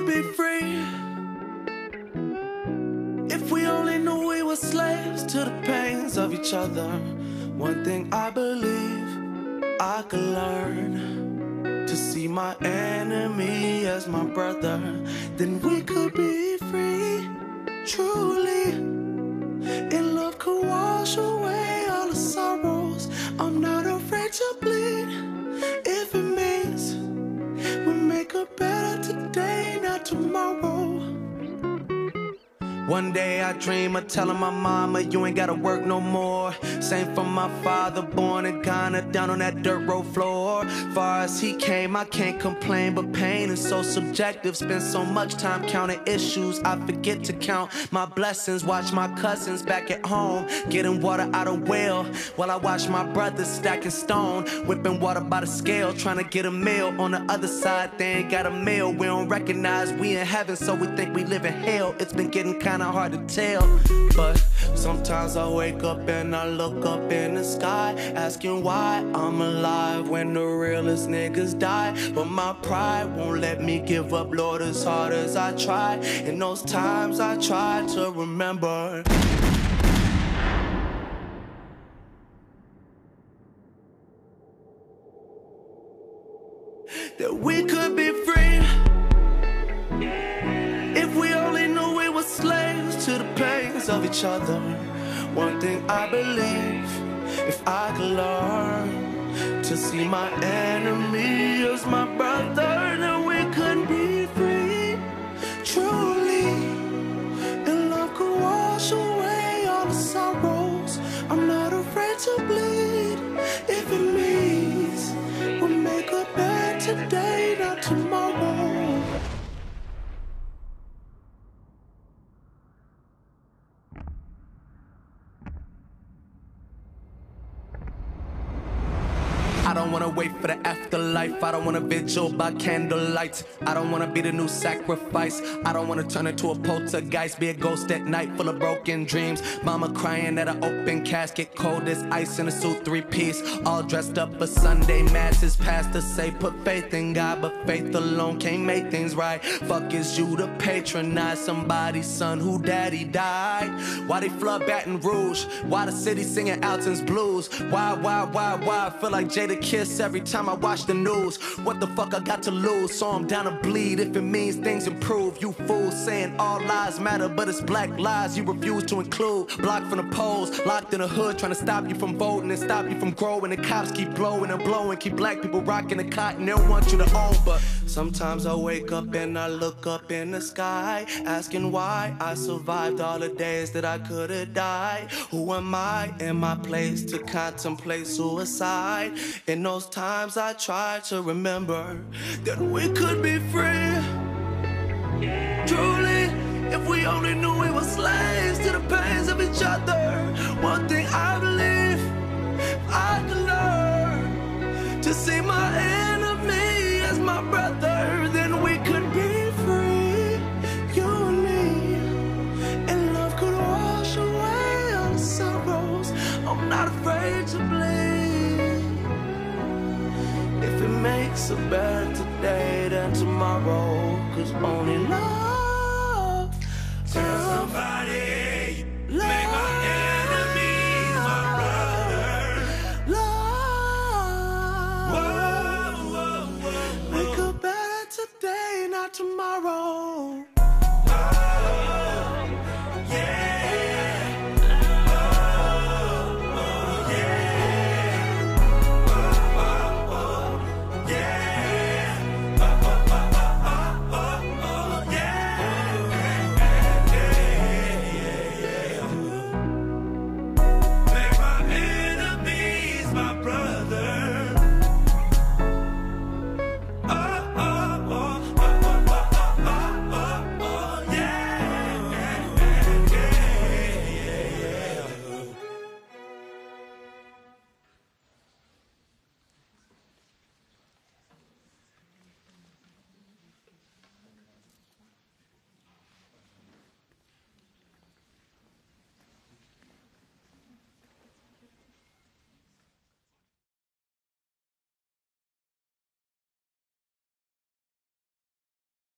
could be free, if we only knew we were slaves to the pains of each other. One thing I believe I could learn, to see my enemy as my brother. Then we could be free, truly. And love could wash away all the sorrows. I'm not afraid to bleed, if it means we make a better today, not tomorrow. One day I dream of telling my mama, you ain't gotta work no more. Same for my father, born in Ghana, down on that dirt road floor. Far as he came, I can't complain, but pain is so subjective. Spend so much time counting issues, I forget to count my blessings. Watch my cousins back at home, getting water out of well, while I watch my brothers stacking stone, whipping water by the scale, trying to get a meal. On the other side, they ain't got a meal. We don't recognize we in heaven, so we think we live in hell. It's been getting kinda hard to tell, but sometimes I wake up and I look up in the sky, asking why I'm alive when the realest niggas die. But my pride won't let me give up, Lord, as hard as I try. In those times I try to remember that we could be free, if we only knew we were slaves to the pains of each other. One thing I believe, if I could learn to see my enemy as my brother, then we could be free, truly. And love could wash away all the sorrows. I'm not afraid to bleed, if it means we'll make a bed today, not tomorrow. I don't wanna wait for the afterlife. I don't wanna vigil by candlelight. I don't wanna be the new sacrifice. I don't wanna turn into a poltergeist, be a ghost at night full of broken dreams. Mama crying at an open casket, cold as ice in a suit, three-piece, all dressed up for Sunday masses. Pastors say put faith in God, but faith alone can't make things right. Fuck is you to patronize somebody's son who daddy died? Why they flood Baton Rouge? Why the city singing Alton's blues? Why I feel like Jada Kiss every time I watch the news? What the fuck I got to lose? So I'm down to bleed if it means things improve. You fools saying all lives matter, but it's black lives you refuse to include. Blocked from the polls, locked in the hood, trying to stop you from voting and stop you from growing. The cops keep blowing and blowing, keep black people rocking the cotton. They don't want you to own, but sometimes I wake up and I look up in the sky, asking why I survived all the days that I could have died. Who am I in my place to contemplate suicide? In those times I try to remember that we could be free, truly, if we only knew we were slaves to the pains of each other. One thing I believe I could learn, to see my enemy as my brother, then we could be free, you and me. And love could wash away all the sorrows. I'm not afraid to bleed, if it makes a better today than tomorrow. 'Cause only love